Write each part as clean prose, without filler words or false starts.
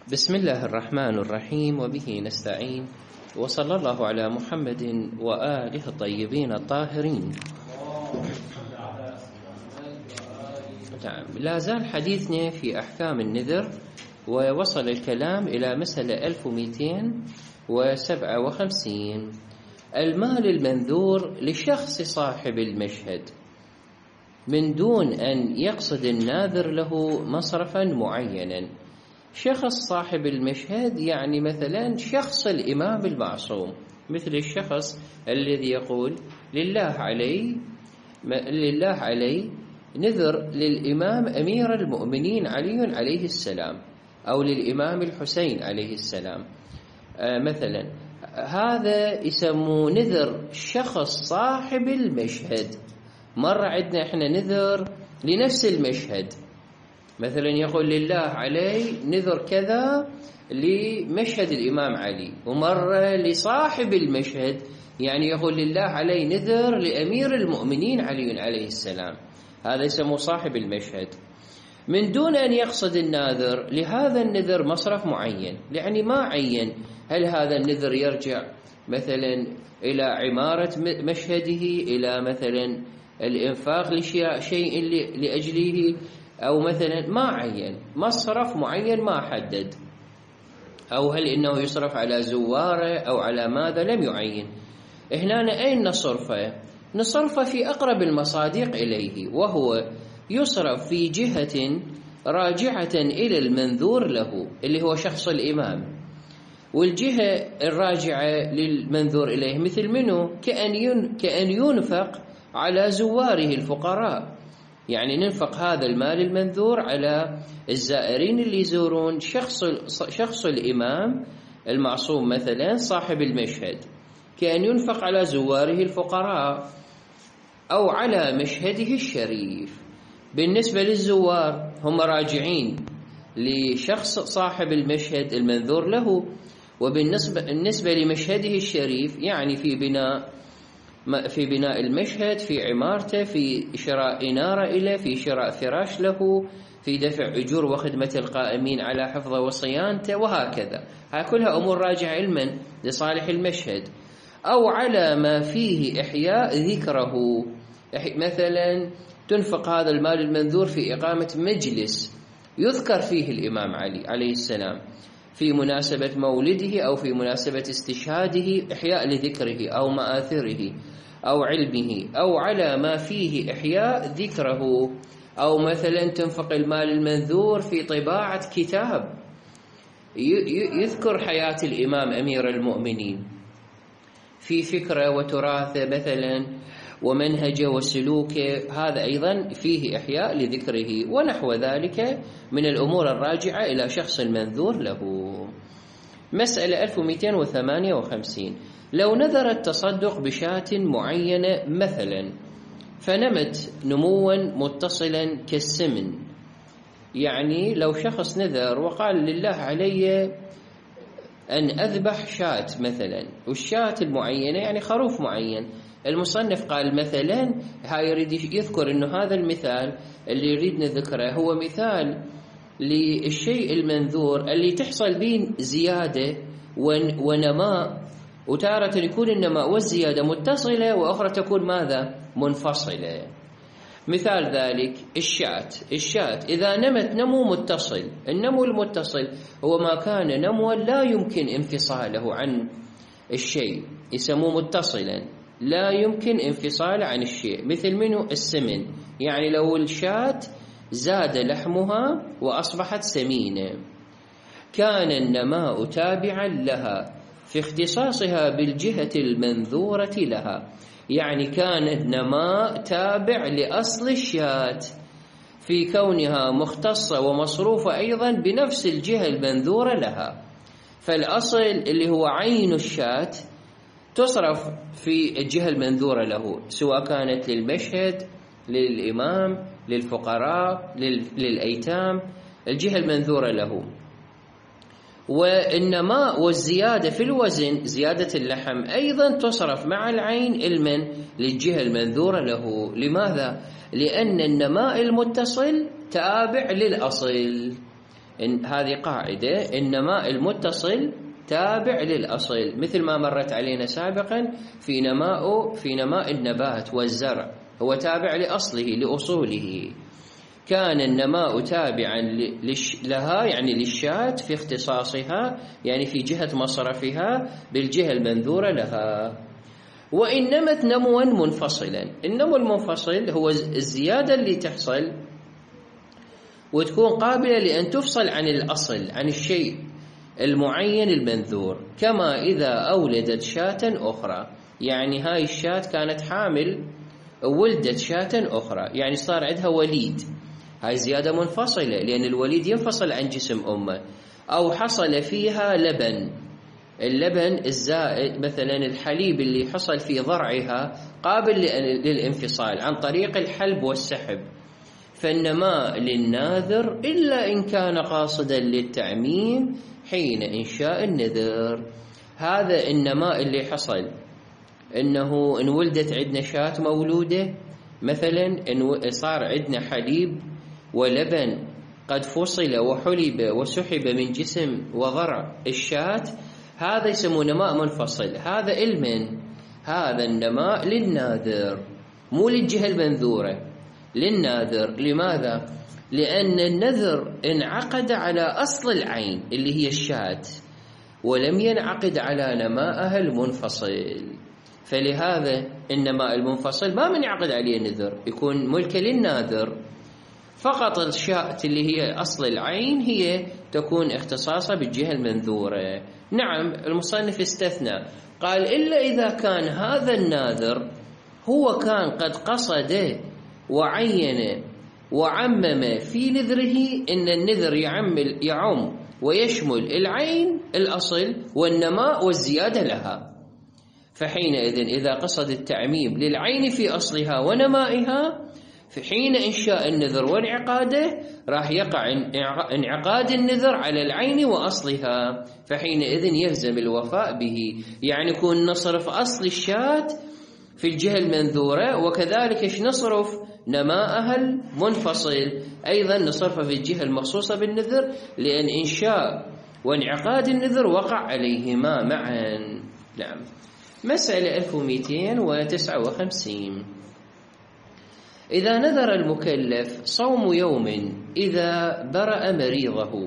بسم الله الرحمن الرحيم، وبه نستعين، وصلى الله على محمد وآله الطيبين الطاهرين. لا زال حديثنا في أحكام النذر، ووصل الكلام إلى مسألة 1257. المال المنذور لشخص صاحب المشهد من دون أن يقصد الناذر له مصرفا معينا. شخص صاحب المشهد يعني مثلا شخص الإمام المعصوم، مثل الشخص الذي يقول لله علي نذر للإمام أمير المؤمنين علي عليه السلام، أو للإمام الحسين عليه السلام مثلا. هذا يسموه نذر شخص صاحب المشهد. مرة عندنا احنا نذر لنفس المشهد، مثلا يقول لله علي نذر كذا لمشهد الإمام علي، ومرة لصاحب المشهد يعني يقول لله علي نذر لأمير المؤمنين علي عليه السلام. هذا يسموه صاحب المشهد من دون أن يقصد الناذر لهذا النذر مصرف معين. يعني ما عين هل هذا النذر يرجع مثلا إلى عمارة مشهده، إلى مثلا الإنفاق لشيء لأجله، أو مثلا ما عين مصرف معين ما حدد، أو هل إنه يصرف على زواره أو على ماذا لم يعين. هنا أين نصرفه؟ نصرفه في أقرب المصادق إليه، وهو يصرف في جهة راجعة إلى المنذور له اللي هو شخص الإمام، والجهة الراجعة للمنذور إليه مثل منه كأن ينفق على زواره الفقراء. يعني ننفق هذا المال المنذور على الزائرين اللي يزورون شخص الإمام المعصوم مثلا صاحب المشهد، كأن ينفق على زواره الفقراء أو على مشهده الشريف. بالنسبة للزوار هم راجعين لشخص صاحب المشهد المنذور له، وبالنسبة لمشهده الشريف يعني في بناء المشهد، في عمارته، في شراء إنارة إليه، في شراء فراش له، في دفع أجور وخدمة القائمين على حفظه وصيانته، وهكذا. هاي كلها أمور راجعة علما لصالح المشهد. أو على ما فيه إحياء ذكره، مثلا تنفق هذا المال المنذور في إقامة مجلس يذكر فيه الإمام علي عليه السلام في مناسبة مولده أو في مناسبة استشهاده، إحياء لذكره أو مآثره أو علمه، أو على ما فيه إحياء ذكره. أو مثلا تنفق المال المنذور في طباعة كتاب يذكر حياة الإمام أمير المؤمنين، في فكرة وتراثه مثلا ومنهجه وسلوكه، هذا أيضا فيه إحياء لذكره، ونحو ذلك من الأمور الراجعة إلى شخص المنذور له. مسألة 1258. لو نذر التصدق بشاة معينة مثلا فنمت نموا متصلا كالسمن، يعني لو شخص نذر وقال لله علي أن أذبح شاة مثلا، والشاة المعينة يعني خروف معين، المصنف قال مثلا هاي يريد يذكر أنه هذا المثال اللي يريد نذكره هو مثال للشيء المنذور اللي تحصل به زيادة ونماء، وتارة يكون النماء والزيادة متصلة، وأخرى تكون ماذا؟ منفصلة. مثال ذلك الشاة إذا نمت نمو متصل، النمو المتصل هو ما كان نموا لا يمكن انفصاله عن الشيء، يسموه متصلا لا يمكن انفصال عن الشيء. مثل منه السمن، يعني لو الشاة زاد لحمها وأصبحت سمينة، كان النماء تابعا لها في اختصاصها بالجهة المنذورة لها، يعني كان النماء تابع لأصل الشاة في كونها مختصة ومصروفة أيضا بنفس الجهة المنذورة لها. فالأصل اللي هو عين الشاة تصرف في الجهة المنذورة له، سواء كانت للمشهد، للإمام، للفقراء، للأيتام، الجهة المنذورة له. والنماء والزيادة في الوزن، زيادة اللحم، أيضا تصرف مع العين للجهة المنذورة له. لماذا؟ لأن النماء المتصل تابع للأصل. هذه قاعدة، النماء المتصل تابع للأصل، مثل ما مرت علينا سابقا في نماء النبات والزرع، هو تابع لأصله لأصوله. كان النماء تابعا لها يعني للشاة في اختصاصها، يعني في جهة مصرفها بالجهة المنذورة لها. وإن نمت نموا منفصلا، النمو المنفصل هو الزيادة اللي تحصل وتكون قابلة لأن تفصل عن الأصل، عن الشيء المعين المنذور، كما إذا أولدت شاة أخرى، يعني هاي الشاة كانت حامل ولدت شاة أخرى، يعني صار عندها وليد، هاي زيادة منفصلة لأن الوليد ينفصل عن جسم أمه. أو حصل فيها لبن، اللبن الزائد مثلا الحليب اللي حصل في ضرعها قابل للانفصال عن طريق الحلب والسحب. فالنماء للناذر إلا إن كان قاصدا للتعميم حين إنشاء النذر. هذا النماء اللي حصل إنه إن ولدت عندنا شاة مولودة مثلا، إن صار عندنا حليب ولبن قد فصل وحلب وسحب من جسم وضرع الشاة، هذا يسمونه نماء منفصل. هذا هذا النماء للناذر مو للجهة المنذورة، للناذر. لماذا؟ لأن النذر انعقد على أصل العين اللي هي الشاة، ولم ينعقد على نمائها المنفصل، فلهذا النماء المنفصل ما من يعقد عليه النذر، يكون ملكا للناذر. فقط الشاة اللي هي أصل العين هي تكون اختصاصها بالجهة المنذورة. نعم المصنف استثنى، قال إلا إذا كان هذا الناذر هو كان قد قصد وعين وعمم في نذره إن النذر يعم ويشمل العين الأصل والنماء والزيادة لها، فحينئذ إذا قصد التعميم للعين في أصلها ونمائها، في حين إنشاء النذر وانعقاده راح يقع انعقاد النذر على العين وأصلها، فحينئذ يلزم الوفاء به، يعني يكون نصرف أصل الشاة في الجهة المنذورة، وكذلك نصرف نماءها المنفصل أيضا نصرفه في الجهة المخصوصة بالنذر، لأن إنشاء وانعقاد النذر وقع عليهما معا. نعم. مسألة 1259. إذا نذر المكلف صوم يوم إذا برأ مريضه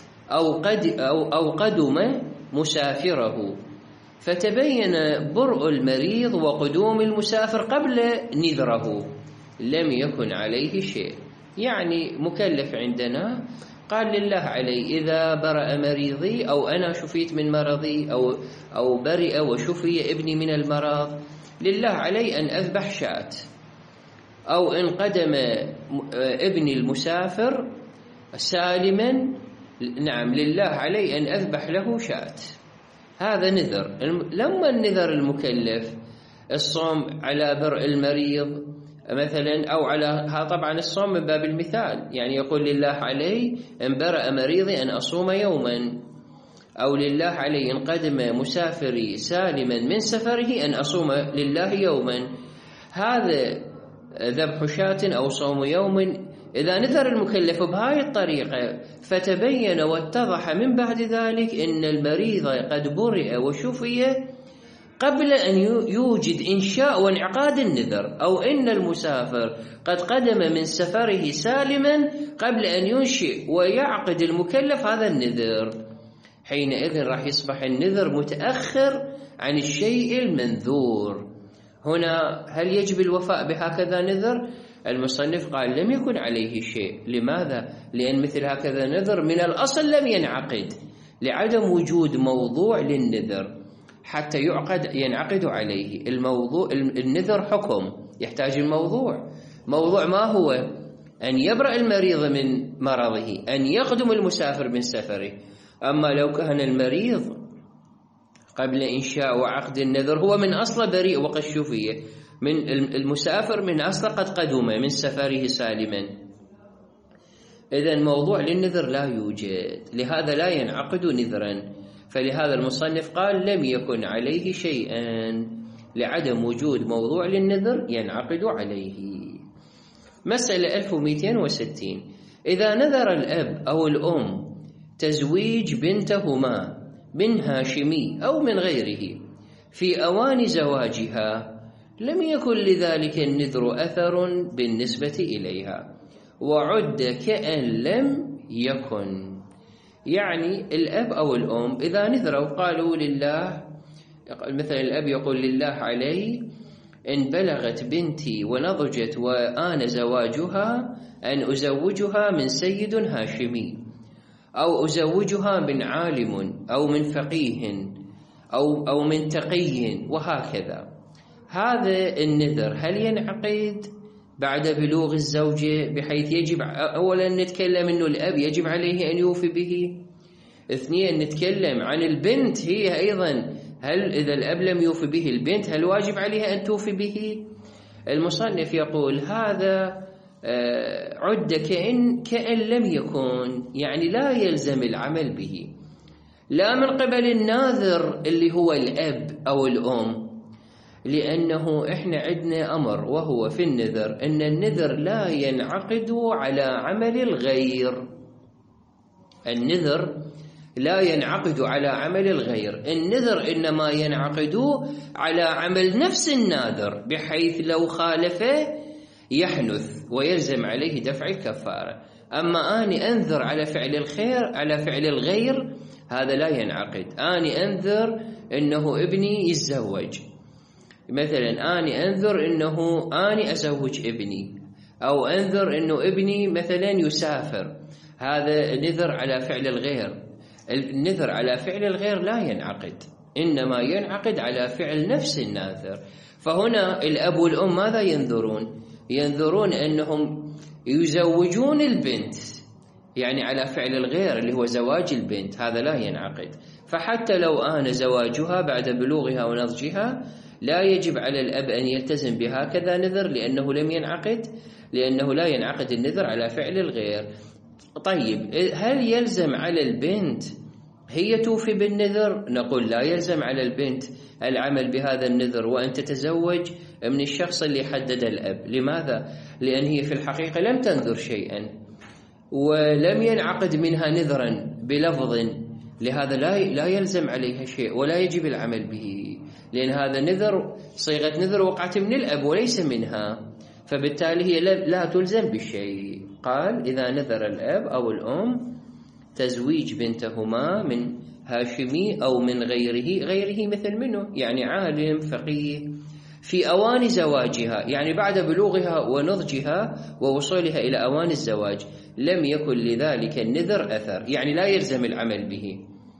أو قدم مسافره، فتبين برء المريض وقدوم المسافر قبل نذره، لم يكن عليه شيء. يعني مكلف عندنا قال لله علي إذا برأ مريضي أو أنا شفيت من مرضي أو برئ وشفي ابني من المرض، لله علي أن أذبح شاة، أو إن قدم ابني المسافر سالما، نعم لله علي أن أذبح له شاة. هذا نذر. لما النذر المكلف الصوم على برء المريض مثلا، أو على طبعا الصوم من باب المثال، يعني يقول لله علي إن برأ مريضي أن أصوم يوما، أو لله علي إن قدم مسافري سالما من سفره أن أصوم لله يوما. هذا ذبح شاة أو صوم يوم إذا نذر المكلف بهاي الطريقة، فتبين واتضح من بعد ذلك إن المريض قد برئ وشفي قبل أن يوجد إنشاء وانعقاد النذر، أو إن المسافر قد قدم من سفره سالما قبل أن ينشئ ويعقد المكلف هذا النذر، حينئذ راح يصبح النذر متأخر عن الشيء المنذور. هنا هل يجب الوفاء بهكذا نذر؟ المصنف قال لم يكن عليه شيء. لماذا؟ لأن مثل هكذا نذر من الأصل لم ينعقد، لعدم وجود موضوع للنذر حتى ينعقد عليه. النذر حكم يحتاج الموضوع. موضوع ما هو؟ أن يبرأ المريض من مرضه، أن يقدم المسافر من سفره. أما لو كان المريض قبل إنشاء وعقد النذر هو من أصل بريء وقد شفي، من المسافر من أصل قد قدم من سفره سالما، إذن موضوع للنذر لا يوجد، لهذا لا ينعقد نذرا. فلهذا المصنف قال لم يكن عليه شيئا، لعدم وجود موضوع للنذر ينعقد عليه. مسألة 1260. إذا نذر الأب أو الأم تزويج بنتهما من هاشمي أو من غيره في أوان زواجها لم يكن لذلك النذر أثر بالنسبة إليها وعد كأن لم يكن. يعني الأب أو الأم إذا نذروا قالوا لله، مثلا الأب يقول لله علي إن بلغت بنتي ونضجت وآن زواجها أن أزوجها من سيد هاشمي، أو أزوجها من عالم أو من فقيه أو من تقي، وهكذا. هذا النذر هل ينعقد بعد بلوغ الزوجة بحيث يجب أولا نتكلم أنه الأب يجب عليه أن يوفي به، اثنين نتكلم عن البنت هي أيضا، هل إذا الأب لم يوفي به البنت هل واجب عليها أن توفي به؟ المصنف يقول هذا عد كأن لم يكن، يعني لا يلزم العمل به لا من قبل الناذر اللي هو الأب أو الأم، لأنه إحنا عندنا أمر وهو في النذر أن النذر لا ينعقد على عمل الغير. النذر لا ينعقد على عمل الغير، النذر إنما ينعقد على عمل نفس الناذر بحيث لو خالفه يحنث ويلزم عليه دفع الكفارة. أما أني أنذر على فعل الخير على فعل الغير هذا لا ينعقد. أني أنذر إنه ابني يتزوج، مثلا أني أنذر إنه أني أزوج ابني، أو أنذر إنه ابني مثلا يسافر، هذا نذر على فعل الغير. النذر على فعل الغير لا ينعقد، إنما ينعقد على فعل نفس الناذر. فهنا الأب والأم ماذا ينذرون؟ ينذرون أنهم يزوجون البنت، يعني على فعل الغير اللي هو زواج البنت، هذا لا ينعقد. فحتى لو آن زواجها بعد بلوغها ونضجها لا يجب على الأب أن يلتزم بهكذا نذر، لأنه لم ينعقد، لأنه لا ينعقد النذر على فعل الغير. طيب هل يلزم على البنت هي توفي بالنذر؟ نقول لا يلزم على البنت العمل بهذا النذر وأن تتزوج من الشخص اللي حدد الأب. لماذا؟ لأن هي في الحقيقة لم تنذر شيئا ولم ينعقد منها نذرا بلفظ، لهذا لا يلزم عليها شيء ولا يجب العمل به، لأن هذا نذر صيغة نذر وقعت من الأب وليس منها، فبالتالي هي لا تلزم بشيء. قال إذا نذر الأب أو الأم تزويج بنتهما من هاشمي أو من غيره مثل منه، يعني عالم فقيه، في أوان زواجها، يعني بعد بلوغها ونضجها ووصولها إلى أوان الزواج، لم يكن لذلك النذر أثر، يعني لا يلزم العمل به،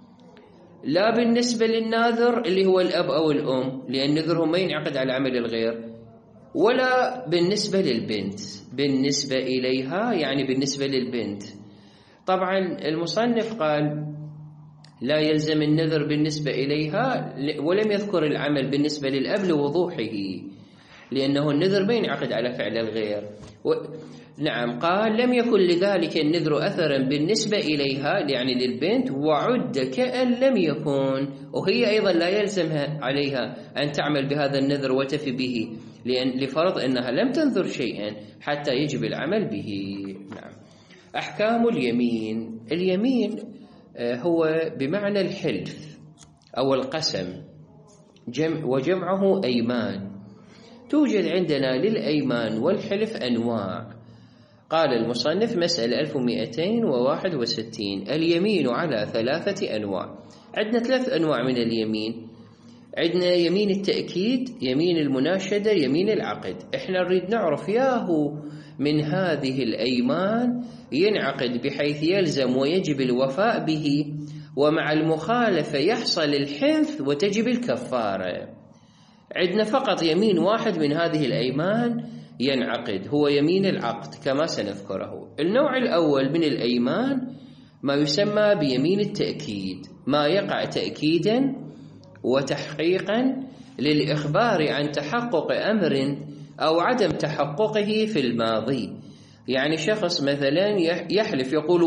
لا بالنسبة للناذر اللي هو الأب أو الأم لأن نذرهم ما ينعقد على عمل الغير، ولا بالنسبة للبنت بالنسبة إليها، يعني بالنسبة للبنت. طبعا المصنف قال لا يلزم النذر بالنسبة إليها ولم يذكر العمل بالنسبة للأب لوضوحه، لأنه النذر ما ينعقد على فعل الغير. نعم، قال لم يكن لذلك النذر أثرا بالنسبة إليها يعني للبنت، وعد كأن لم يكن، وهي أيضا لا يلزمها عليها أن تعمل بهذا النذر وتفي به، لأن لفرض أنها لم تنذر شيئا حتى يجب العمل به. نعم. أحكام اليمين. اليمين هو بمعنى الحلف أو القسم، وجمعه أيمان. توجد عندنا للأيمان والحلف أنواع. قال المصنف مسألة 1261 اليمين على 3 أنواع. عندنا 3 أنواع من اليمين. عندنا يمين التأكيد، يمين المناشدة، يمين العقد. احنا نريد نعرف ياهو من هذه الأيمان ينعقد بحيث يلزم ويجب الوفاء به، ومع المخالفة يحصل الحنث وتجب الكفارة. عندنا فقط يمين واحد من هذه الأيمان ينعقد، هو يمين العقد كما سنذكره. النوع الأول من الأيمان ما يسمى بيمين التأكيد، ما يقع تأكيدا وتحقيقا للإخبار عن تحقق أمر أو عدم تحققه في الماضي. يعني شخص مثلا يحلف يقول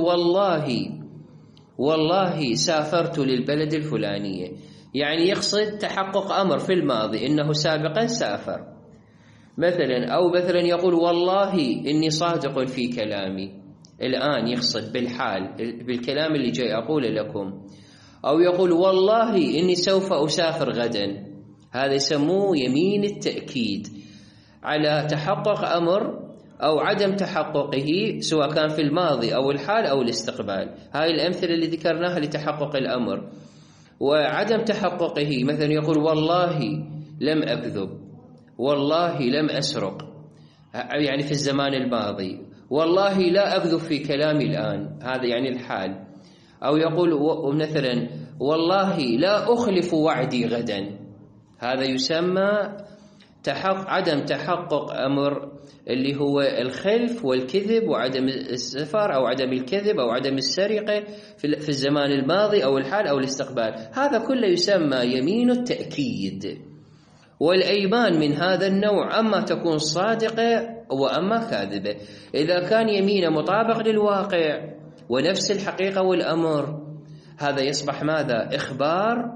والله سافرت للبلد الفلانية، يعني يقصد تحقق أمر في الماضي إنه سابقا سافر مثلا، أو مثلا يقول والله إني صادق في كلامي، الآن يقصد بالحال بالكلام اللي جاي أقول لكم، أو يقول والله إني سوف أسافر غدا، هذا يسموه يمين التأكيد على تحقق أمر أو عدم تحققه، سواء كان في الماضي أو الحال أو الاستقبال. هاي الأمثلة اللي ذكرناها لتحقق الأمر. وعدم تحققه مثلا يقول والله لم أكذب، والله لم أسرق، يعني في الزمان الماضي، والله لا أكذب في كلامي الآن، هذا يعني الحال. أو يقول مثلا والله لا أخلف وعدي غدا، هذا يسمى عدم تحقق أمر اللي هو الخلف والكذب وعدم السفر أو عدم الكذب أو عدم السرقة في الزمان الماضي أو الحال أو الاستقبال. هذا كله يسمى يمين التأكيد. والأيمان من هذا النوع أما تكون صادقة وأما كاذبة. إذا كان يمين مطابق للواقع ونفس الحقيقة والأمر، هذا يصبح ماذا؟ إخبار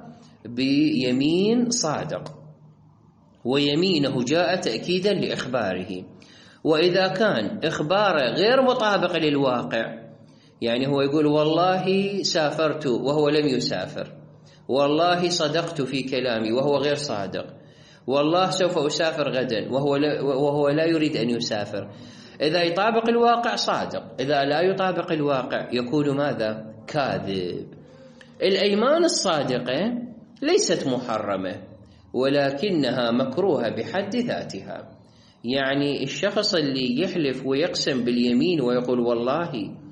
بيمين صادق، ويمينه جاء تأكيدا لإخباره. وإذا كان إخباره غير مطابق للواقع، يعني هو يقول والله سافرت وهو لم يسافر، والله صدقت في كلامي وهو غير صادق، والله سوف أسافر غدا وهو لا يريد أن يسافر، إذا يطابق الواقع صادق، إذا لا يطابق الواقع يكون ماذا؟ كاذب. الأيمان الصادقة ليست محرمة، ولكنها مكروهة بحد ذاتها. يعني الشخص اللي يحلف ويقسم باليمين ويقول والله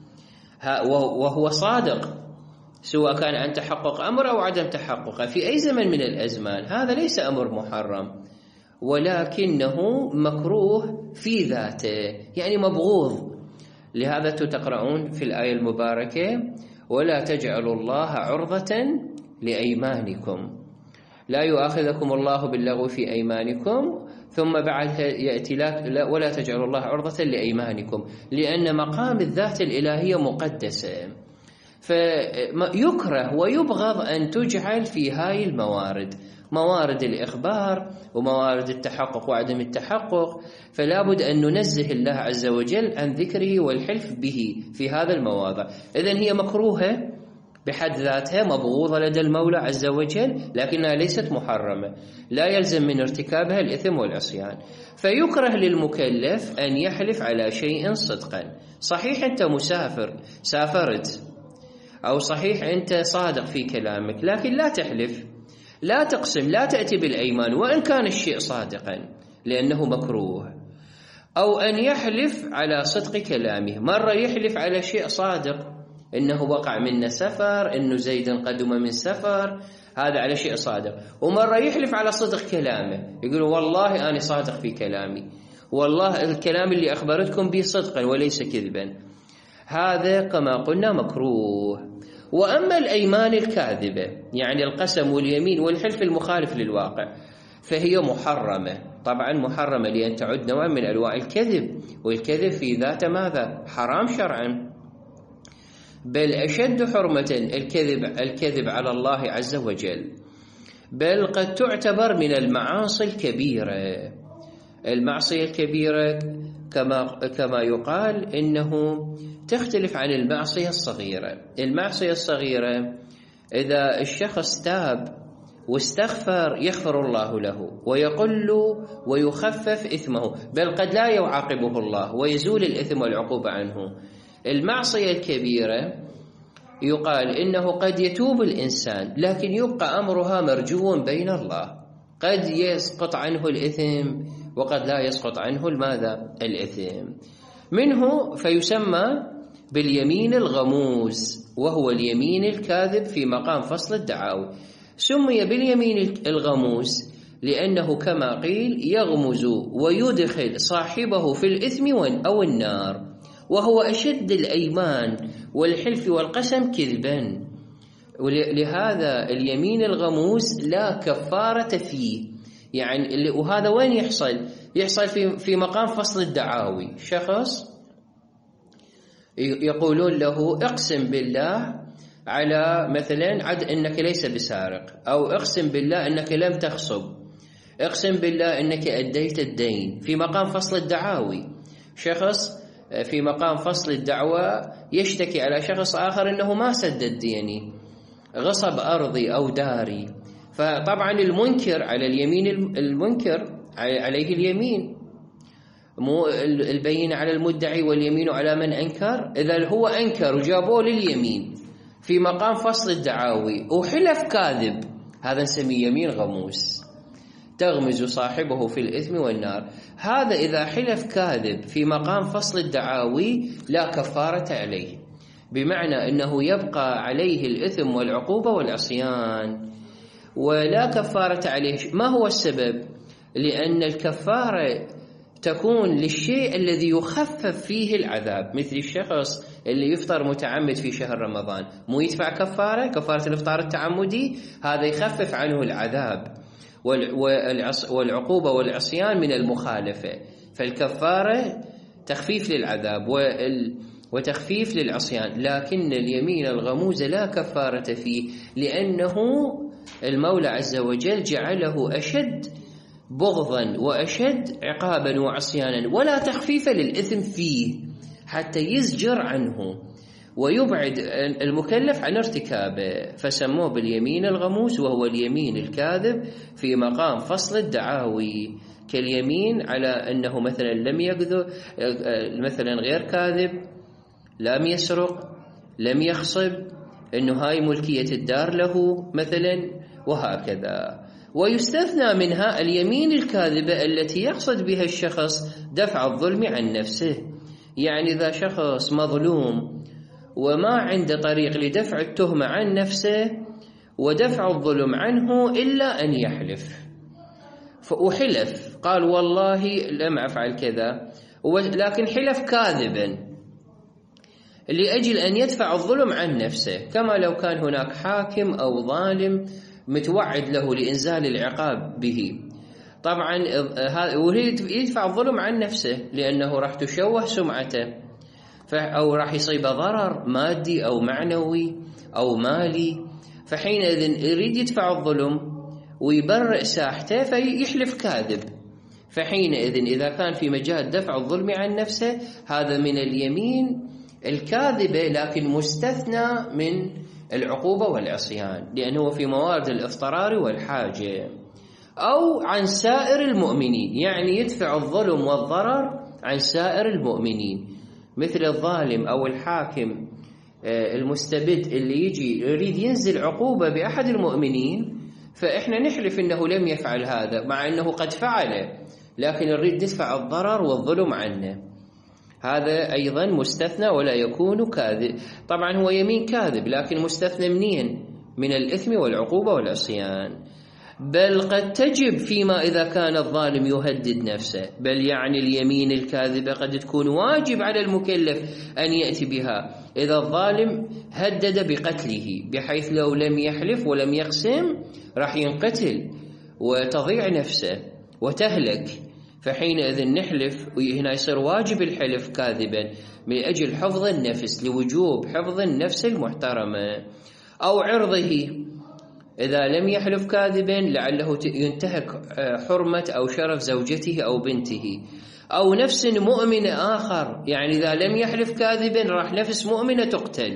وهو صادق، سواء كان عن تحقق أمر أو عدم تحققه في أي زمن من الأزمان، هذا ليس أمر محرم، ولكنه مكروه في ذاته، يعني مبغوض. لهذا تقرؤون في الآية المباركة ولا تجعلوا الله عرضة لأيمانكم، لا يؤاخذكم الله باللغو في أيمانكم، ثم بعد يأتي ولا تجعلوا الله عرضة لأيمانكم، لأن مقام الذات الإلهية مقدسة، فيكره ويبغض أن تجعل في هاي الموارد، موارد الإخبار وموارد التحقق وعدم التحقق. فلا بد أن ننزه الله عز وجل عن ذكره والحلف به في هذا المواضع. إذن هي مكروهة بحد ذاتها، مبغوضة لدى المولى عز وجل، لكنها ليست محرمة، لا يلزم من ارتكابها الإثم والعصيان. فيكره للمكلف أن يحلف على شيء صدقا. صحيح أنت مسافر، سافرت، أو صحيح أنت صادق في كلامك، لكن لا تحلف، لا تقسم، لا تأتي بالأيمان وإن كان الشيء صادقا، لأنه مكروه. أو أن يحلف على صدق كلامه، مرة يحلف على شيء صادق، إنه وقع منا سفر، إنه زيد قدم من سفر، هذا على شيء صادق. ومرة يحلف على صدق كلامه، يقول والله أنا صادق في كلامي، والله الكلام اللي أخبرتكم به صدقا وليس كذبا، هذا كما قلنا مكروه. وأما الأيمان الكاذبة، يعني القسم واليمين والحلف المخالف للواقع، فهي محرمة، طبعا محرمة، لأن تعد نوع من أنواع الكذب، والكذب في ذاته ماذا؟ حرام شرعا، بل أشد حرمة الكذب على الله عز وجل، بل قد تعتبر من المعاصي الكبيرة. المعصية الكبيرة كما يقال إنه تختلف عن المعصية الصغيرة. المعصية الصغيرة إذا الشخص تاب واستغفر يغفر الله له ويقل ويخفف إثمه، بل قد لا يعاقبه الله ويزول الإثم والعقوبة عنه. المعصية الكبيرة يقال إنه قد يتوب الإنسان، لكن يبقى أمرها مرجو بين الله، قد يسقط عنه الإثم وقد لا يسقط عنه الماذا؟ الإثم. منه فيسمى باليمين الغموس، وهو اليمين الكاذب في مقام فصل الدعاوى. سمي باليمين الغموس لأنه كما قيل يغمز ويدخل صاحبه في الإثم أو النار، وهو أشد الأيمان والحلف والقسم كذبا. ولهذا اليمين الغموس لا كفارة فيه، يعني وهذا وين يحصل في مقام فصل الدعاوي. شخص يقولون له اقسم بالله على مثلا انك ليس بسارق، او اقسم بالله انك لم تغصب، اقسم بالله انك اديت الدين، في مقام فصل الدعاوي. شخص في مقام فصل الدعوى يشتكي على شخص آخر أنه ما سدد ديني، غصب أرضي أو داري، فطبعا المنكر على اليمين، المنكر عليه اليمين، مو البين على المدعي واليمين على من أنكر. إذا هو أنكر وجابوه لليمين في مقام فصل الدعاوي وحلف كاذب، هذا نسميه يمين غموس تغمز صاحبه في الإثم والنار. هذا إذا حلف كاذب في مقام فصل الدعاوي لا كفارة عليه، بمعنى أنه يبقى عليه الإثم والعقوبة والعصيان ولا كفارة عليه. ما هو السبب؟ لأن الكفارة تكون للشيء الذي يخفف فيه العذاب، مثل الشخص اللي يفطر متعمد في شهر رمضان مو يدفع كفارة الإفطار التعمدي، هذا يخفف عنه العذاب والعقوبة والعصيان من المخالفة، فالكفارة تخفيف للعذاب وتخفيف للعصيان. لكن اليمين الغموز لا كفارة فيه، لأنه المولى عز وجل جعله أشد بغضا وأشد عقابا وعصيانا، ولا تخفيف للإثم فيه حتى يزجر عنه ويبعد المكلف عن ارتكابه، فسموه باليمين الغموس، وهو اليمين الكاذب في مقام فصل الدعاوي، كاليمين على أنه مثلا لم يكذب، مثلا غير كاذب، لم يسرق، لم يخصب، أنه هاي ملكية الدار له مثلا، وهكذا. ويستثنى منها اليمين الكاذبة التي يقصد بها الشخص دفع الظلم عن نفسه، يعني إذا شخص مظلوم وما عنده طريق لدفع التهمة عن نفسه ودفع الظلم عنه إلا أن يحلف، فأحلف قال والله لم أفعل كذا، لكن حلف كاذبا لأجل أن يدفع الظلم عن نفسه، كما لو كان هناك حاكم أو ظالم متوعد له لإنزال العقاب به، طبعا يريد يدفع الظلم عن نفسه لأنه راح تشوه سمعته، أو راح يصيب ضرر مادي أو معنوي أو مالي، فحينئذ يريد يدفع الظلم ويبرئ ساحته فيحلف كاذب. فحينئذ إذا كان في مجال دفع الظلم عن نفسه هذا من اليمين الكاذبة، لكن مستثنى من العقوبة والعصيان، لأنه في موارد الاضطرار والحاجة. أو عن سائر المؤمنين، يعني يدفع الظلم والضرر عن سائر المؤمنين، مثل الظالم أو الحاكم المستبد اللي يجي يريد ينزل عقوبة بأحد المؤمنين، فإحنا نحلف إنه لم يفعل هذا مع أنه قد فعله، لكن نريد ندفع الضرر والظلم عنه، هذا أيضا مستثنى ولا يكون كاذب. طبعا هو يمين كاذب لكن مستثنى منين؟ من الإثم والعقوبة والعصيان. بل قد تجب فيما إذا كان الظالم يهدد نفسه، بل يعني اليمين الكاذبة قد تكون واجب على المكلف أن يأتي بها إذا الظالم هدد بقتله، بحيث لو لم يحلف ولم يقسم راح ينقتل وتضيع نفسه وتهلك، فحينئذ نحلف، وهنا يصير واجب الحلف كاذبا من أجل حفظ النفس، لوجوب حفظ النفس المحترمة. أو عرضه، إذا لم يحلف كاذبا لعله ينتهك حرمة أو شرف زوجته أو بنته. أو نفس مؤمن آخر، يعني إذا لم يحلف كاذبا راح نفس مؤمنة تقتل،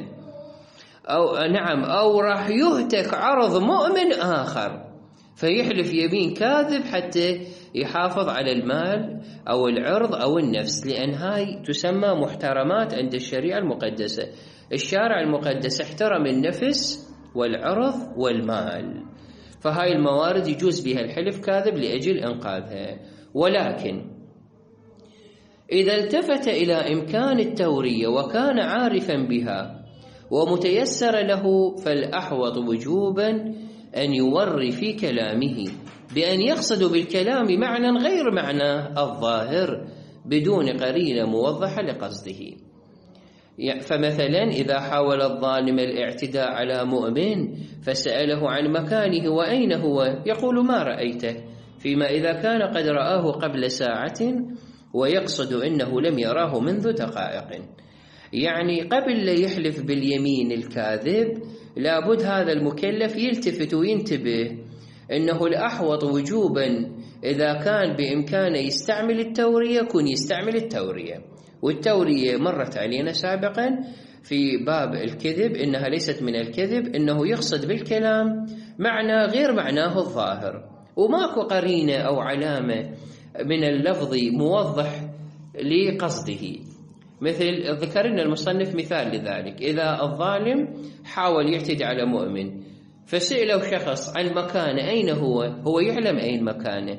أو راح يهتك عرض مؤمن آخر، فيحلف يمين كاذب حتى يحافظ على المال أو العرض أو النفس، لأن هاي تسمى محترمات عند الشريعة المقدسة. الشارع المقدس احترم النفس والعرض والمال، فهاي الموارد يجوز بها الحلف كاذب لأجل إنقاذها. ولكن إذا التفت إلى إمكان التورية وكان عارفا بها ومتيسر له، فالأحوط وجوبا أن يوري في كلامه بأن يقصد بالكلام معنى غير معناه الظاهر بدون قرينة موضحة لقصده. فمثلا إذا حاول الظالم الاعتداء على مؤمن فسأله عن مكانه وأين هو، يقول ما رأيته، فيما إذا كان قد رآه قبل ساعة ويقصد أنه لم يراه منذ دقائق. يعني قبل لا يحلف باليمين الكاذب لابد هذا المكلف يلتفت وينتبه أنه الأحوط وجوبا إذا كان بإمكانه يستعمل التورية يكون يستعمل التورية، والتورية مرت علينا سابقا في باب الكذب إنها ليست من الكذب، إنه يقصد بالكلام معنى غير معناه الظاهر، وماكو قرينة أو علامة من اللفظ موضح لقصده. مثل ذكرنا المصنف مثال لذلك، إذا الظالم حاول يعتدي على مؤمن فسأله شخص عن مكانه أين هو يعلم أين مكانه،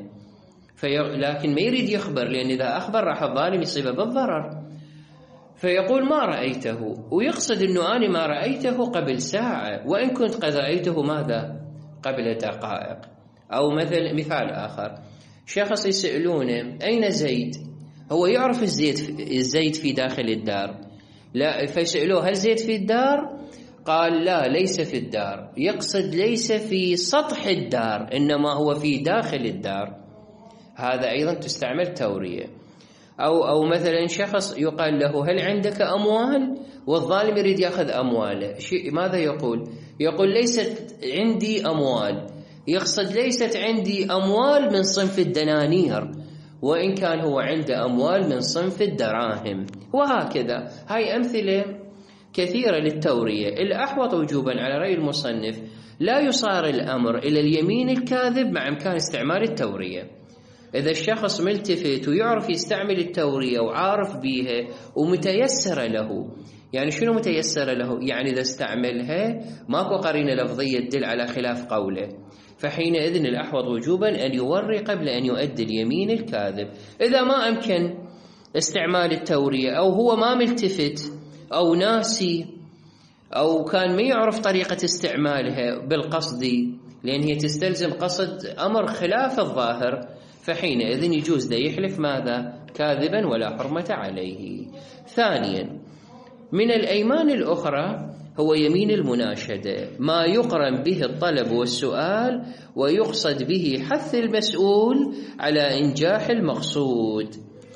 لكن ما يريد يخبر، لأن إذا أخبر راح الظالم يصيبه بالضرر، فيقول ما رأيته، ويقصد أنه أنا ما رأيته قبل ساعة وإن كنت قد رأيته ماذا قبل دقائق. أو مثال آخر، شخص يسألونه أين زيد، هو يعرف الزيد في داخل الدار، لا، فيسألوه هل زيد في الدار؟ قال لا، ليس في الدار، يقصد ليس في سطح الدار إنما هو في داخل الدار. هذا أيضا تستعمل تورية. أو مثلا شخص يقال له هل عندك أموال، والظالم يريد يأخذ أمواله، ماذا يقول ليست عندي أموال، يقصد ليست عندي أموال من صنف الدنانير، وإن كان هو عنده أموال من صنف الدراهم. وهكذا هاي أمثلة كثيرة للتورية. الأحوط وجوبا على رأي المصنف لا يصار الأمر إلى اليمين الكاذب مع إمكان استعمال التورية. إذا الشخص ملتفت ويعرف يستعمل التورية وعارف بيها ومتيسر له، يعني شنو متيسر له؟ يعني إذا استعملها ماكو قرينة لفظية تدل على خلاف قوله، فحينئذ الأحوط وجوبا أن يوري قبل أن يؤدي اليمين الكاذب. إذا ما أمكن استعمال التورية أو هو ما ملتفت أو ناسي أو كان ما يعرف طريقة استعمالها بالقصد، لأن هي تستلزم قصد أمر خلاف الظاهر، فحينئذ يجوز له يحلف ماذا؟ كاذبا ولا حرمة عليه. ثانيا من الأيمان الأخرى هو يمين المناشدة، ما يقرن به الطلب والسؤال ويقصد به حث المسؤول على إنجاح المقصود،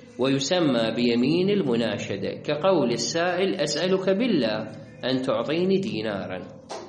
ويسمى بيمين المناشدة، كقول السائل أسألك بالله أن تعطيني دينارا.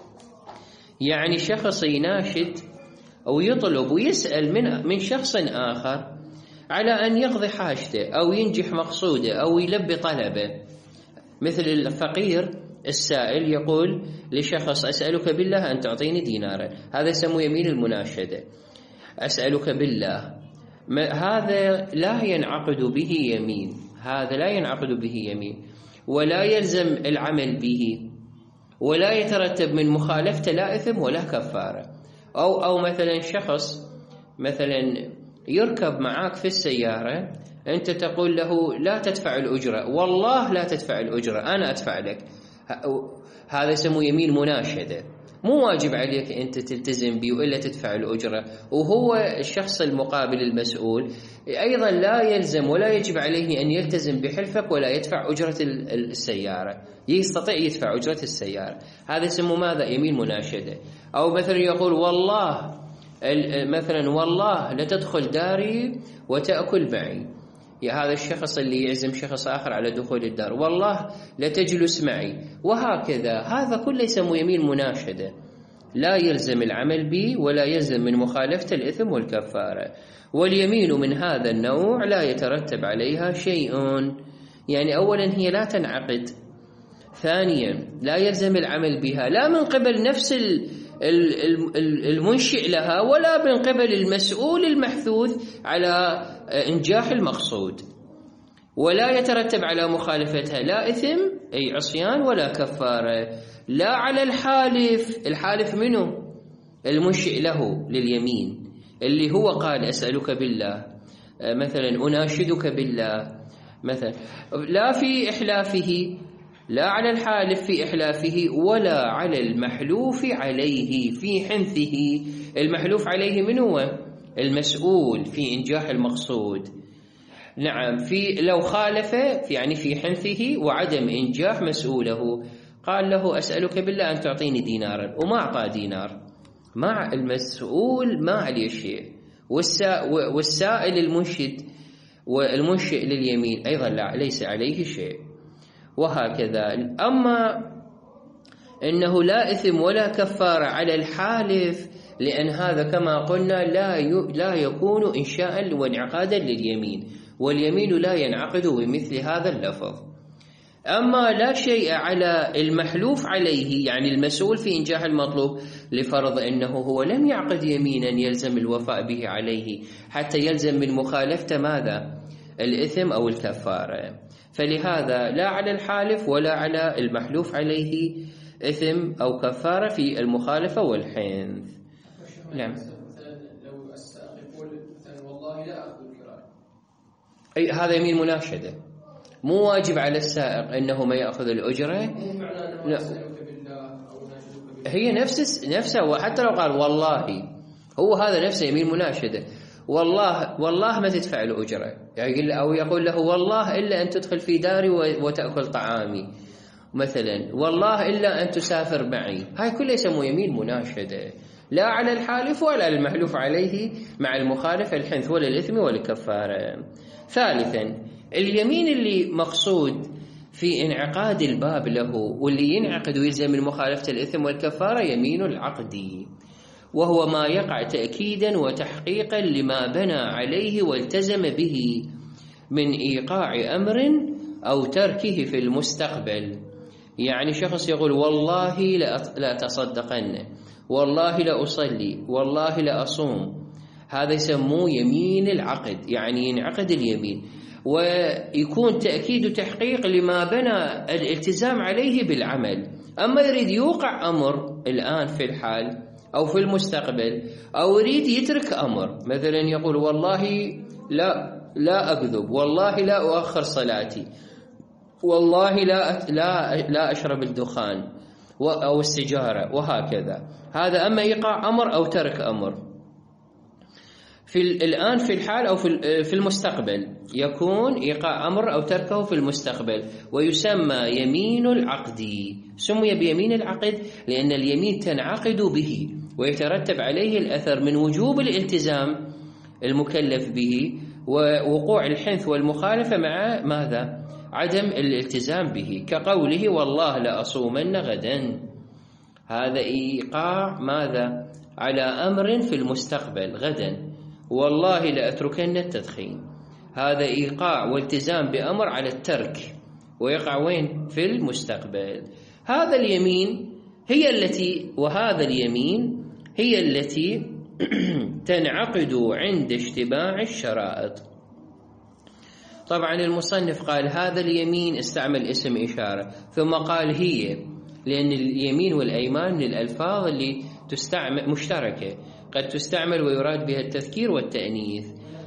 يعني شخص يناشد أو يطلب ويسأل من شخص آخر على أن يقضي حاجته أو ينجح مقصوده أو يلبي طلبه. مثل الفقير السائل يقول لشخص أسألك بالله أن تعطيني دينارا، هذا يسمى يمين المناشدة. أسألك بالله، هذا لا ينعقد به يمين، هذا لا ينعقد به يمين ولا يلزم العمل به ولا يترتب من مخالفته لا إثم ولا كفارة. أو مثلا شخص مثلا يركب معك في السيارة، أنت تقول له لا تدفع الأجرة، والله لا تدفع الأجرة أنا أدفع لك، هذا يسمى يمين مناشدة. مو واجب عليك أنت تلتزم به وإلا تدفع الأجرة، وهو الشخص المقابل المسؤول أيضا لا يلزم ولا يجب عليه أن يلتزم بحلفك ولا يدفع أجرة السيارة، يستطيع يدفع أجرة السيارة، هذا يسمى ماذا؟ يمين مناشدة. أو مثلا يقول والله لا تدخل داري وتأكل معي، هذا الشخص اللي يعزم شخص آخر على دخول الدار، والله لا تجلس معي، وهكذا. هذا كله يسمى يمين مناشدة، لا يلزم العمل به ولا يلزم من مخالفة الإثم والكفارة. واليمين من هذا النوع لا يترتب عليها شيء، يعني أولا هي لا تنعقد، ثانيا لا يلزم العمل بها لا من قبل نفس المنشئ لها ولا من قبل المسؤول المحثوث على إنجاح المقصود، ولا يترتب على مخالفتها لا إثم أي عصيان ولا كفارة، لا على الحالف منه المنشئ له لليمين اللي هو قال أسألك بالله، مثلا أناشدك بالله مثلا، لا في إحلافه، لا على الحالف في إحلافه ولا على المحلوف عليه في حنثه. المحلوف عليه من هو؟ المسؤول في إنجاح المقصود. نعم، لو خالف يعني في حنثه وعدم إنجاح مسؤوله، قال له أسألك بالله أن تعطيني دينارا وما أعطى دينار، مع المسؤول ما عليه شيء، والسائل المنشد والمنشئ لليمين أيضا ليس عليه شيء، وهكذا. أما إنه لا إثم ولا كفارة على الحالف، لأن هذا كما قلنا لا يكون إنشاء وانعقادا لليمين، واليمين لا ينعقد بمثل هذا اللفظ. أما لا شيء على المحلوف عليه، يعني المسؤول في إنجاح المطلوب، لفرض أنه هو لم يعقد يمينا يلزم الوفاء به عليه حتى يلزم من مخالفته ماذا؟ الإثم أو الكفارة. فلهذا لا على الحالف ولا على المحلوف عليه إثم أو كفارة في المخالفة والحنث. نعم. لو السائق يقول والله لا أخذ الكراء، أي هذا يمين مناشدة، مو واجب على السائق أنه ما يأخذ الأجرة. مو معنى أنه أسألك بالله أو ناشدك بالله، هي نفسه. وحتى لو قال والله، هو هذا نفسه يمين مناشدة. والله ما تدفع الأجرة، يعني أو يقول له والله إلا أن تدخل في داري وتأكل طعامي مثلا، والله إلا أن تسافر معي. هاي كلها يسموه يمين مناشدة، لا على الحالف ولا على المحلوف عليه مع المخالف الحنث ولا الإثم ولا الكفارة. ثالثا، اليمين اللي مقصود في انعقاد الباب له واللي ينعقد ويلزم من مخالفة الإثم والكفارة يمين العقد، وهو ما يقع تأكيدا وتحقيقا لما بنى عليه والتزم به من إيقاع أمر أو تركه في المستقبل. يعني شخص يقول والله لا تصدقن، والله لا أصلي، والله لا أصوم، هذا يسموه يمين العقد، يعني ينعقد اليمين ويكون تأكيد وتحقيق لما بنى الالتزام عليه بالعمل. أما يريد يوقع أمر الآن في الحال أو في المستقبل، أو يريد يترك أمر، مثلا يقول والله لا أكذب، والله لا أؤخر صلاتي، والله لا أشرب الدخان أو السجارة وهكذا. هذا أما إيقاع أمر أو ترك أمر الآن في الحال أو في المستقبل، يكون إيقاع أمر أو تركه في المستقبل، ويسمى يمين العقد. سمي بيمين العقد لأن اليمين تنعقد به ويترتب عليه الأثر من وجوب الالتزام المكلف به ووقوع الحنث والمخالفة مع ماذا؟ عدم الالتزام به، كقوله والله لأصومن غدا. هذا إيقاع ماذا؟ على أمر في المستقبل غدا. والله لأتركن التدخين، هذا إيقاع والتزام بأمر على الترك ويقع وين؟ في المستقبل. هذا اليمين هي التي وهذا اليمين هي التي تنعقد عند اشتباع الشرائط. طبعا المصنف قال هذا اليمين، استعمل اسم إشارة، ثم قال هي، لأن اليمين والأيمان من الألفاظ اللي تستعمل مشتركة، قد تستعمل ويراد بها التذكير والتأنيث.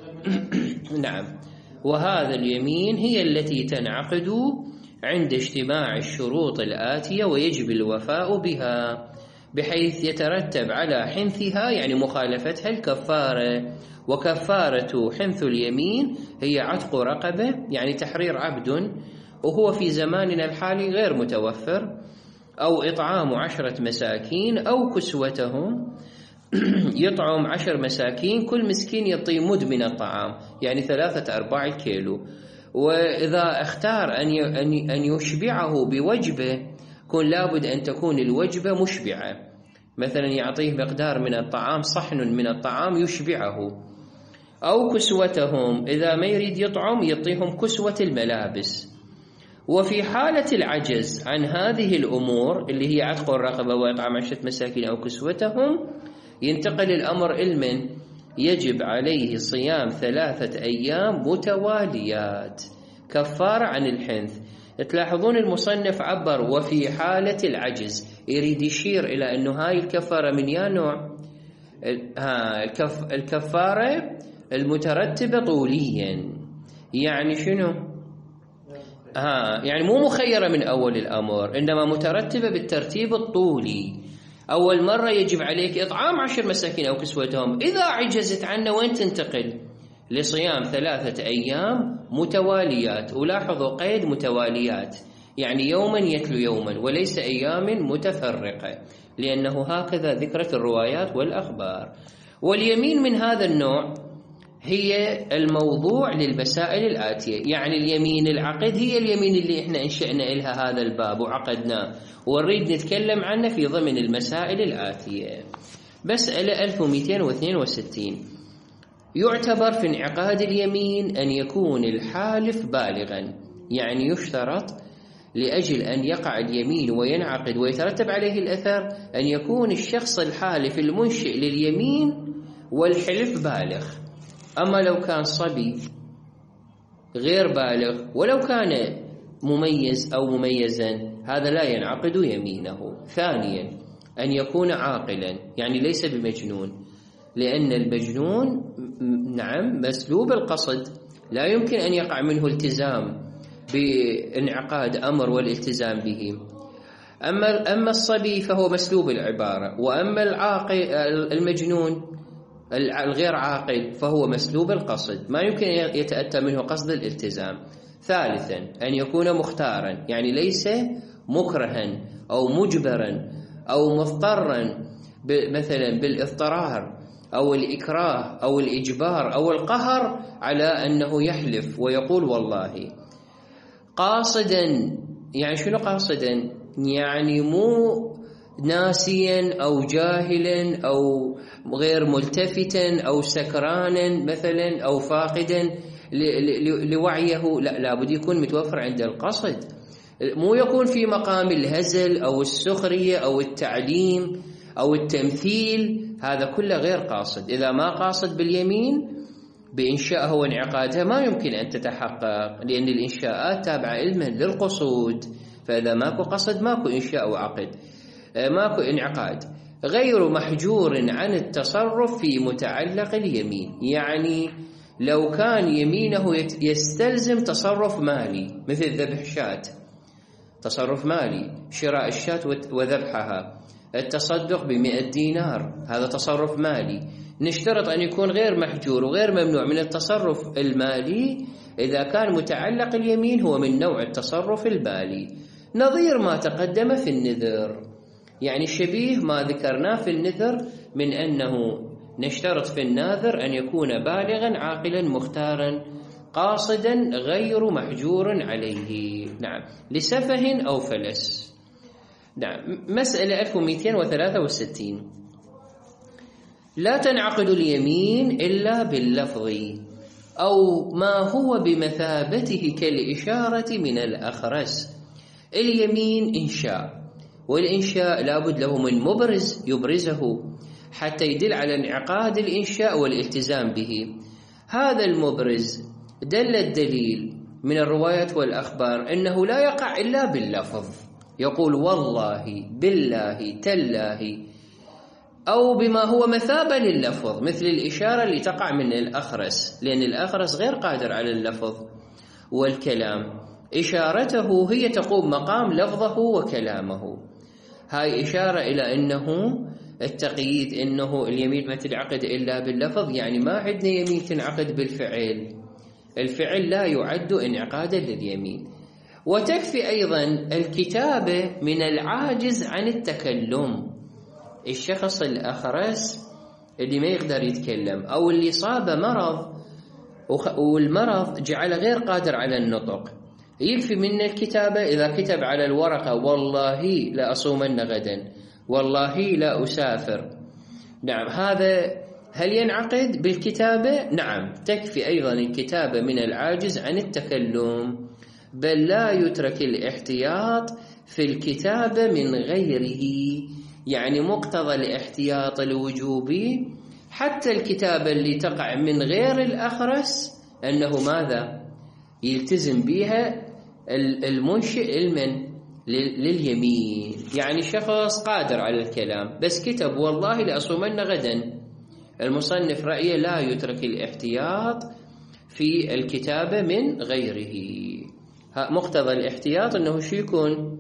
نعم. وهذا اليمين هي التي تنعقد عند اجتماع الشروط الآتية ويجب الوفاء بها، بحيث يترتب على حنثها يعني مخالفتها الكفارة. وكفارة حنث اليمين هي عتق رقبة، يعني تحرير عبد، وهو في زماننا الحالي غير متوفر، أو إطعام 10 مساكين أو كسوتهم، يطعم 10 مساكين، كل مسكين يعطي مد من الطعام، يعني 3/4 الكيلو. وإذا اختار أن يشبعه بوجبة، كن لابد أن تكون الوجبة مشبعة، مثلا يعطيه مقدار من الطعام، صحن من الطعام يشبعه. أو كسوتهم، إذا ما يريد يطعم يعطيهم كسوة الملابس. وفي حالة العجز عن هذه الأمور اللي هي عتق الرقبة وإطعام 10 مساكين أو كسوتهم، ينتقل الأمر إلمن يجب عليه صيام 3 أيام متواليات كفارة عن الحنث. تلاحظون المصنف عبر وفي حالة العجز، يريد يشير إلى أنه هاي الكفارة من يا نوع؟ الكفارة المترتبة طوليا، يعني شنو؟ يعني مو مخيرة من أول الأمر، إنما مترتبة بالترتيب الطولي. أول مرة يجب عليك إطعام 10 مساكين أو كسوتهم، إذا عجزت عنه وين تنتقل؟ لصيام 3 أيام متواليات. ولاحظوا قيد متواليات، يعني يوما يتلو يوما وليس أيام متفرقة، لأنه هكذا ذكرت الروايات والأخبار. واليمين من هذا النوع هي الموضوع للمسائل الآتية، يعني اليمين العقد هي اليمين اللي احنا انشأنا لها هذا الباب وعقدناه، ونريد نتكلم عنه في ضمن المسائل الآتية. مسألة 1262، يعتبر في انعقاد اليمين أن يكون الحالف بالغا، يعني يشترط لأجل أن يقع اليمين وينعقد ويترتب عليه الأثر أن يكون الشخص الحالف المنشئ لليمين والحلف بالغ. أما لو كان صبي غير بالغ ولو كان مميز أو مميزا هذا لا ينعقد يمينه. ثانيا أن يكون عاقلا، يعني ليس بمجنون، لأن المجنون نعم مسلوب القصد، لا يمكن أن يقع منه التزام بانعقاد أمر والالتزام به. أما الصبي فهو مسلوب العبارة، وأما المجنون الغير عاقل فهو مسلوب القصد، ما يمكن أن يتأتى منه قصد الالتزام. ثالثا أن يكون مختارا، يعني ليس مكرها أو مجبرا أو مضطرا مثلا بالاضطرار أو الإكراه أو الإجبار أو القهر على أنه يحلف ويقول والله. قاصدا، يعني شنو قاصدا؟ يعني مو ناسيا أو جاهلا أو غير ملتفتا أو سكرانا مثلا أو فاقدا لوعيه، لا، لابد يكون متوفر عند القصد، مو يكون في مقام الهزل أو السخرية أو التعليم أو التمثيل، هذا كله غير قاصد. إذا ما قاصد باليمين بإنشائها وانعقادها ما يمكن أن تتحقق، لأن الإنشاءات تابعة علما للقصود، فإذا ماكو قصد ماكو إنشاء وعقد، ماكو انعقاد. غير محجور عن التصرف في متعلق اليمين، يعني لو كان يمينه يستلزم تصرف مالي مثل ذبح شاة، تصرف مالي، شراء الشاة وذبحها، التصدق ب100 دينار، هذا تصرف مالي، نشترط أن يكون غير محجور وغير ممنوع من التصرف المالي إذا كان متعلق اليمين هو من نوع التصرف المالي، نظير ما تقدم في النذر، يعني شبيه ما ذكرناه في النذر من أنه نشترط في الناذر أن يكون بالغا عاقلا مختارا قاصدا غير محجور عليه، نعم، لسفه أو فلس. نعم. مسألة 1263. لا تنعقد اليمين إلا باللفظ أو ما هو بمثابته كالإشارة من الأخرس. اليمين إنشاء، والإنشاء لابد له من مبرز يبرزه حتى يدل على انعقاد الإنشاء والالتزام به. هذا المبرز دل الدليل من الروايات والأخبار أنه لا يقع إلا باللفظ، يقول والله بالله تالله، أو بما هو مثابة لللفظ مثل الإشارة اللي تقع من الأخرس، لأن الأخرس غير قادر على اللفظ والكلام، إشارته هي تقوم مقام لفظه وكلامه. هاي إشارة إلى أنه التقييد أنه اليمين ما تنعقد إلا باللفظ، يعني ما عندنا يمين تنعقد بالفعل، الفعل لا يعد انعقادا لليمين. وتكفي أيضا الكتابة من العاجز عن التكلم، الشخص الأخرس اللي ما يقدر يتكلم أو اللي صاب مرض والمرض جعل غير قادر على النطق، يكفي من الكتابة إذا كتب على الورقة والله لا أصومن غدا، والله لا أسافر، نعم، هذا هل ينعقد بالكتابة؟ نعم، تكفي أيضا الكتابة من العاجز عن التكلم، بل لا يترك الاحتياط في الكتابة من غيره، يعني مقتضى الاحتياط الوجوبي حتى الكتابة اللي تقع من غير الأخرس أنه ماذا؟ يلتزم بها المنشئ لليمين، يعني شخص قادر على الكلام بس كتب والله لأصومن غدا، المصنف رأيه لا يترك الاحتياط في الكتابة من غيره، مقتضى الاحتياط أنه شو يكون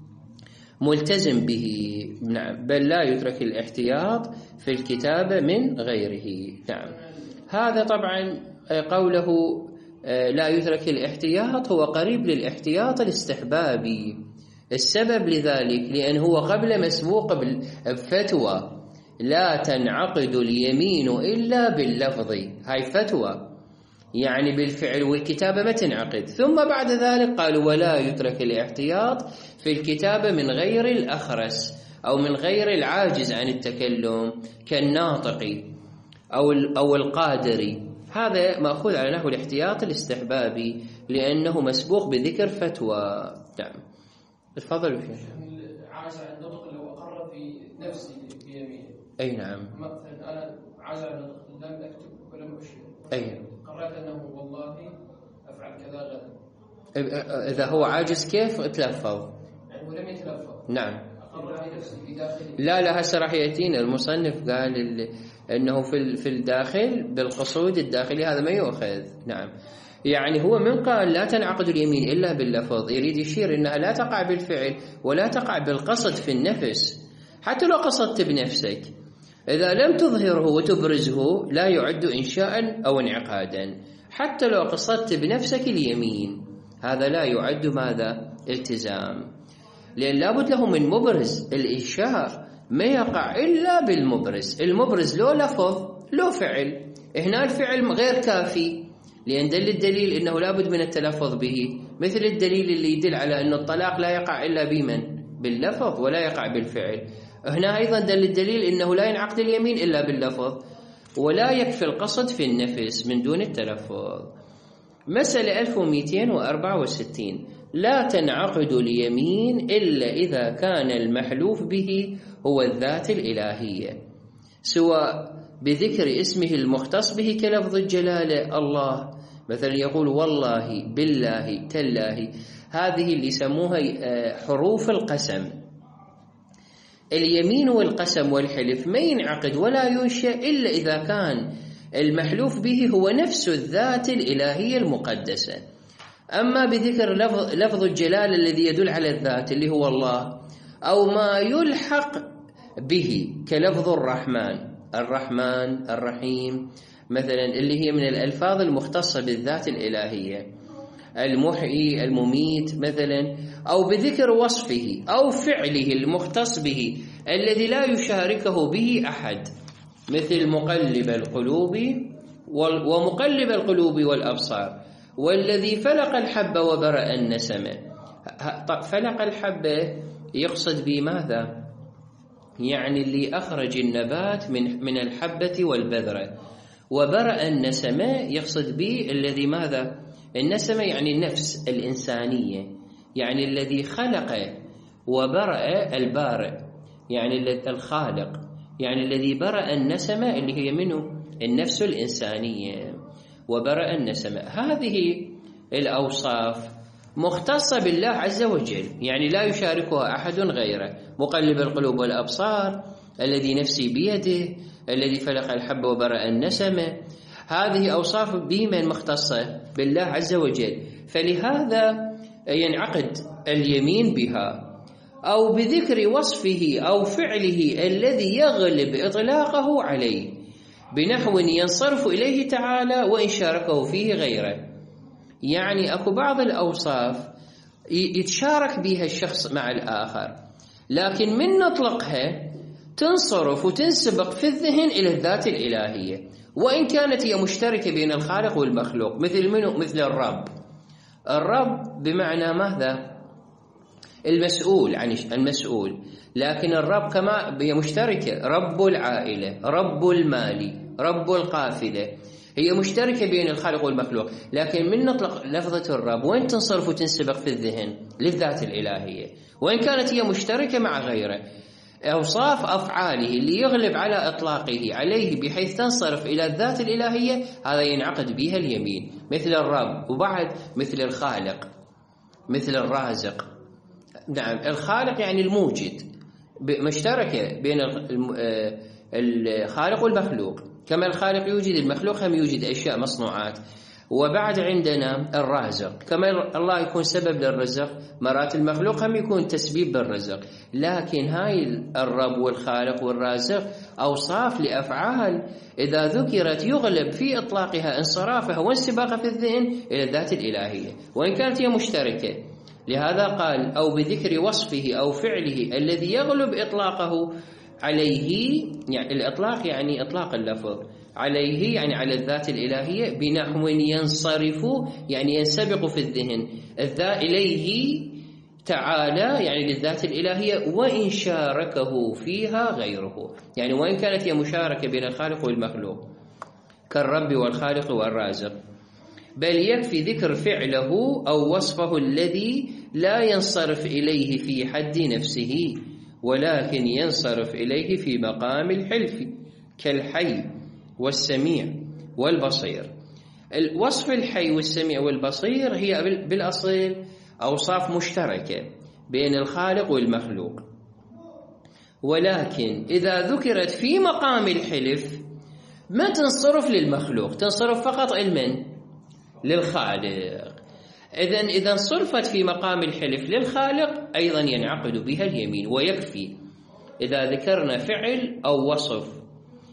ملتزم به، نعم، بل لا يترك الاحتياط في الكتابة من غيره، نعم. هذا طبعا قوله لا يترك الاحتياط هو قريب للاحتياط الاستحبابي، السبب لذلك لأنه هو قبل مسبوق بفتوى لا تنعقد اليمين إلا باللفظ، هاي فتوى يعني بالفعل والكتابة ما تنعقد، ثم بعد ذلك قالوا ولا يترك الاحتياط في الكتابة من غير الأخرس أو من غير العاجز عن التكلم كالناطق أو القادري، هذا مأخوذ على نحو الاحتياط الاستحبابي لأنه مسبوق بذكر فتوى. نعم تفضل يا شيخ. عاجز عن النطق لو أقر في نفسي بيمينه. أي نعم. مثلا أنا عاجز عن النطق لم أكتب ولم أشير. أي. قررت أنه والله أفعل كذا غدا. إذا هو عاجز كيف تلفظ؟ يعني ولم يتلفظ. نعم. أقر في نفسي في داخلي. لا هسه راح يأتينا المصنف قال أنه في الداخل بالقصود الداخلي هذا ما يؤخذ. نعم. يعني هو من قال لا تنعقد اليمين إلا باللفظ يريد يشير أنها لا تقع بالفعل ولا تقع بالقصد في النفس، حتى لو قصدت بنفسك إذا لم تظهره وتبرزه لا يعد إنشاء أو انعقادا، حتى لو قصدت بنفسك اليمين هذا لا يعد ماذا؟ التزام، لأن لابد له من مبرز. الإنشاء ما يقع إلا بالمبرز، المبرز له لفظ له فعل، هنا الفعل غير كافي لأن دل الدليل إنه لابد من التلفظ به، مثل الدليل اللي يدل على أن الطلاق لا يقع إلا بمن؟ باللفظ ولا يقع بالفعل. هنا أيضا دل الدليل إنه لا ينعقد اليمين إلا باللفظ ولا يكفي القصد في النفس من دون التلفظ. مسألة 1264 لا تنعقد اليمين إلا إذا كان المحلوف به هو الذات الإلهية، سواء بذكر اسمه المختص به كلفظ الجلالة الله، مثلا يقول والله بالله تالله، هذه اللي يسموها حروف القسم. اليمين والقسم والحلف ما ينعقد ولا ينشأ إلا إذا كان المحلوف به هو نفس الذات الإلهية المقدسة. أما بذكر لفظ الجلالة الذي يدل على الذات اللي هو الله، أو ما يلحق به كلفظ الرحمن الرحيم مثلا اللي هي من الألفاظ المختصة بالذات الإلهية، المحيي المميت مثلا، أو بذكر وصفه أو فعله المختص به الذي لا يشاركه به أحد، مثل مقلب القلوب ومقلب القلوب والأبصار، والذي فلق الحب وبرأ النسمة. فلق الحبة يقصد بماذا؟ يعني اللي أخرج النبات من الحبة والبذرة، وبرأ النسمة يقصد به الذي ماذا؟ النسمة يعني النفس الإنسانية، يعني الذي خلق، وبرأ البارئ يعني الخالق، يعني الذي برأ النسمة اللي هي منه النفس الإنسانية وبرأ النسمة. هذه الأوصاف مختصة بالله عز وجل، يعني لا يشاركها أحد غيره. مقلب القلوب والأبصار، الذي نفسي بيده، الذي فلق الحب وبرأ النسمة، هذه أوصاف بمن مختصة بالله عز وجل، فلهذا ينعقد اليمين بها. أو بذكر وصفه أو فعله الذي يغلب إطلاقه عليه بنحو ينصرف إليه تعالى وإن شاركه فيه غيره. يعني أكو بعض الأوصاف يتشارك بها الشخص مع الآخر، لكن من نطلقها تنصرف وتنسبق في الذهن إلى الذات الإلهية، وإن كانت هي مشتركة بين الخالق والمخلوق. مثل منه؟ مثل الرب بمعنى ماذا؟ المسؤول عن المسؤول، لكن الرب كما هي مشتركة، رب العائلة، رب المال، رب القافلة، هي مشتركة بين الخالق والمخلوق، لكن من نطلق لفظة الرب وين تنصرف وتنسبق في الذهن؟ للذات الإلهية، وإن كانت هي مشتركة مع غيره. أوصاف أفعاله اللي يغلب على إطلاقه عليه بحيث تنصرف إلى الذات الإلهية هذا ينعقد بها اليمين، مثل الرب، وبعد مثل الخالق، مثل الرازق. نعم، الخالق يعني الموجد، مشتركة بين الخالق والمخلوق، كما الخالق يوجد المخلوق هم يوجد أشياء مصنوعات. وبعد عندنا الرازق، كما الله يكون سبب للرزق، مرات المخلوق هم يكون تسبيب بالرزق. لكن هاي الرب والخالق والرازق أوصاف لأفعال إذا ذكرت يغلب في إطلاقها انصرافها وانسباقها في الذهن إلى الذات الإلهية، وإن كانت هي مشتركة. لهذا قال أو بذكر وصفه أو فعله الذي يغلب إطلاقه عليه، يعني الإطلاق يعني إطلاق اللفظ، عليه يعني على الذات الإلهية، بنحو ينصرف يعني ينسبق في الذهن إليه تعالى يعني للذات الإلهية، وإن شاركه فيها غيره، يعني وإن كانت هي مشاركة بين الخالق والمخلوق كالرب والخالق والرازق، بل يكفي ذكر فعله أو وصفه الذي لا ينصرف إليه في حد نفسه، ولكن ينصرف إليه في مقام الحلف، كالحي والسميع والبصير. الوصف الحي والسميع والبصير هي بالأصل أوصاف مشتركة بين الخالق والمخلوق، ولكن إذا ذكرت في مقام الحلف ما تنصرف للمخلوق، تنصرف فقط علما للخالق. إذا صرفت في مقام الحلف للخالق أيضا ينعقد بها اليمين. ويكفي إذا ذكرنا فعل أو وصف،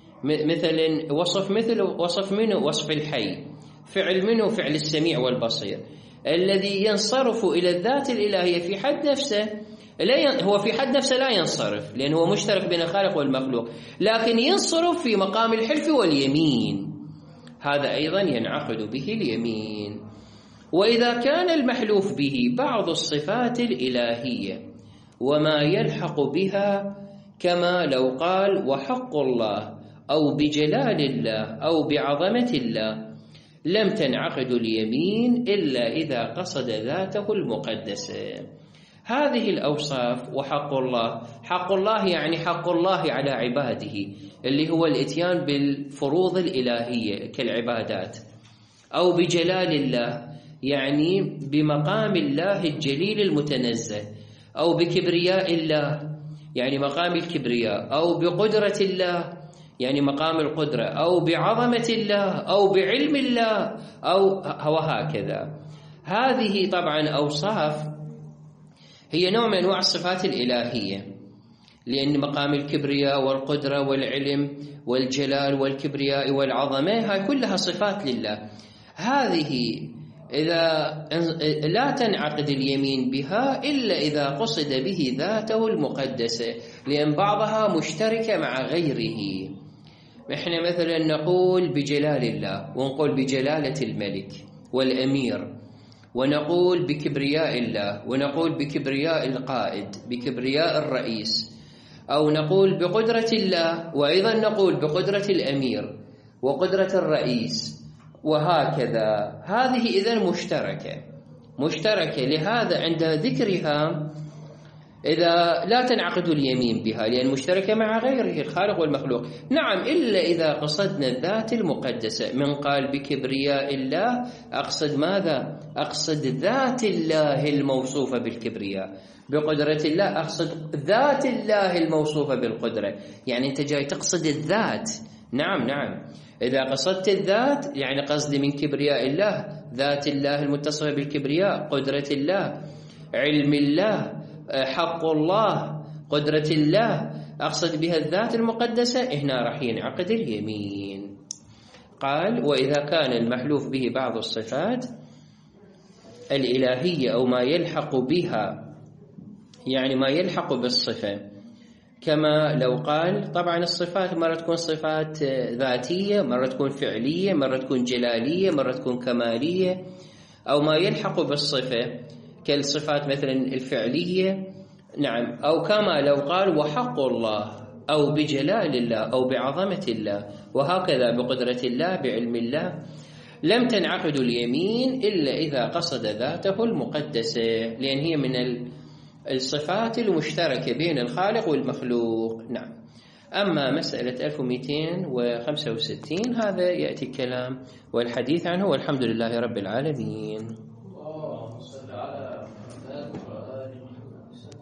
مثل وصف منه وصف الحي، فعل منه فعل السميع والبصير، الذي ينصرف إلى الذات الإلهية في حد نفسه هو في حد نفسه لا ينصرف لأنه هو مشترك بين الخالق والمخلوق، لكن ينصرف في مقام الحلف واليمين، هذا أيضا ينعقد به اليمين. وإذا كان المحلوف به بعض الصفات الإلهية وما يلحق بها، كما لو قال وحق الله أو بجلال الله أو بعظمة الله، لم تنعقد اليمين إلا إذا قصد ذاته المقدسة. هذه الأوصاف وحق الله، حق الله يعني حق الله على عباده اللي هو الإتيان بالفروض الإلهية كالعبادات، أو بجلال الله يعني بمقام الله الجليل المتنزه، أو بكبرياء الله يعني مقام الكبرياء، أو بقدرة الله يعني مقام القدرة، أو بعظمة الله، أو بعلم الله، أو وهكذا. هذه طبعا أوصاف هي نوع من أنواع الصفات الإلهية، لأن مقام الكبرياء والقدرة والعلم والجلال والكبرياء والعظمة هاي كلها صفات لله. هذه إذا لا تنعقد اليمين بها إلا إذا قصد به ذاته المقدسة، لأن بعضها مشتركة مع غيره. إحنا مثلا نقول بجلال الله، ونقول بجلالة الملك والأمير، ونقول بكبرياء الله، ونقول بكبرياء القائد، بكبرياء الرئيس، أو نقول بقدرة الله وأيضا نقول بقدرة الأمير وقدرة الرئيس، وهكذا. هذه إذن مشتركة، لهذا عند ذكرها إذا لا تنعقد اليمين بها لأن مشتركة مع غيره الخالق والمخلوق. نعم، إلا إذا قصدنا الذات المقدسة. من قال بكبرياء الله أقصد ماذا؟ أقصد ذات الله الموصوفة بالكبرياء. بقدرة الله أقصد ذات الله الموصوفة بالقدرة، يعني أنت جاي تقصد الذات. نعم، إذا قصدت الذات يعني قصدي من كبرياء الله ذات الله المتصفة بالكبرياء، قدرة الله، علم الله، حق الله، قدرة الله، أقصد بها الذات المقدسة، هنا راح ينعقد اليمين. قال وإذا كان المحلوف به بعض الصفات الإلهية أو ما يلحق بها، يعني ما يلحق بالصفة، كما لو قال طبعا الصفات مرة تكون صفات ذاتية، مرة تكون فعلية، مرة تكون جلالية، مرة تكون كمالية، أو ما يلحق بالصفة كالصفات مثلا الفعلية. نعم، أو كما لو قال وحق الله أو بجلال الله أو بعظمة الله، وهكذا بقدرة الله، بعلم الله، لم تنعقد اليمين إلا إذا قصد ذاته المقدسة، لأن هي من الصفات المشتركة بين الخالق والمخلوق. نعم. أما مسألة 1265 هذا يأتي الكلام والحديث عنه، والحمد لله رب العالمين.